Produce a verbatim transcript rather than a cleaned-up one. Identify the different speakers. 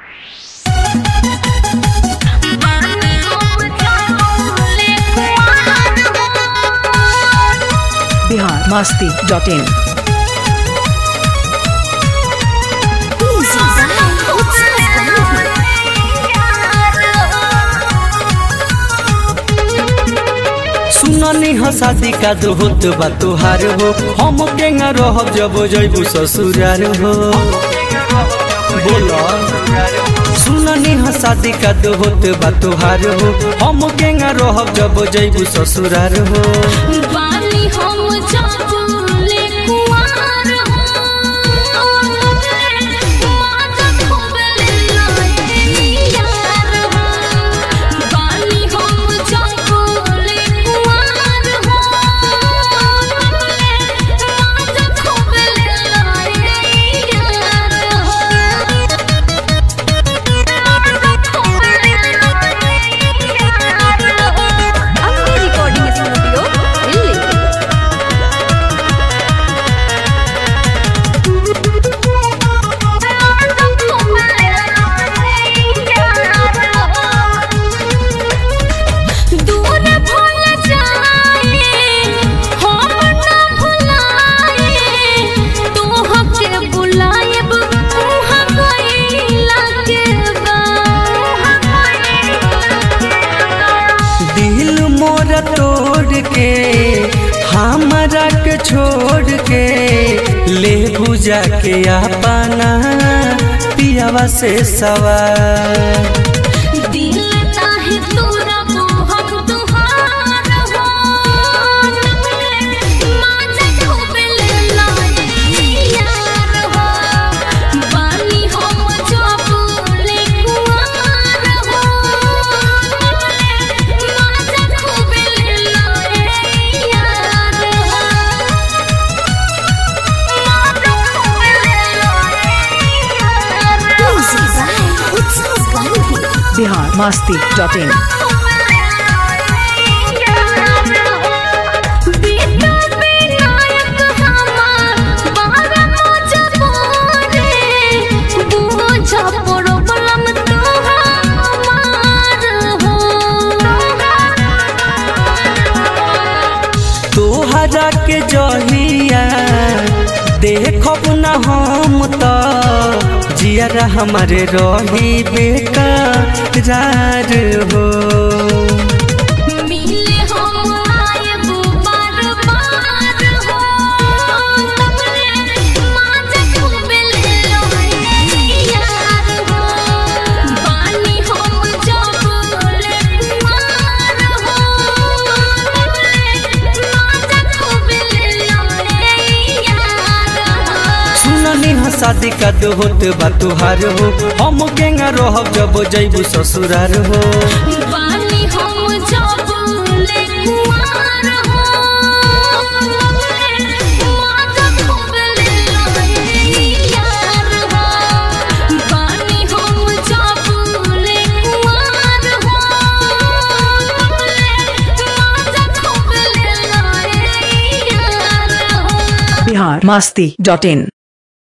Speaker 1: Bihar Masti dot इन।
Speaker 2: सुननी हो शादी का दो होत बा तुहार हो, हम केंगा रहब जब जइबू ससुरार हो। बोला सुननी हो शादी का दो होत बा तुहार हो, हम केंगा रहब जब जइबू ससुरार हो। तोड़ के हमरा के छोड़ के ले बुझा के अपना पियावा से सवार।
Speaker 1: Bihar Masti dot in.
Speaker 2: तोहरा के जहिया देखब न हम तो जियारा हमारे रही बेकरार हो। शादी का दो होत बा तुहार हो, हम केंगा रहब जब जइबू ससुरार हो।
Speaker 1: बिहार मस्ती डॉट इन।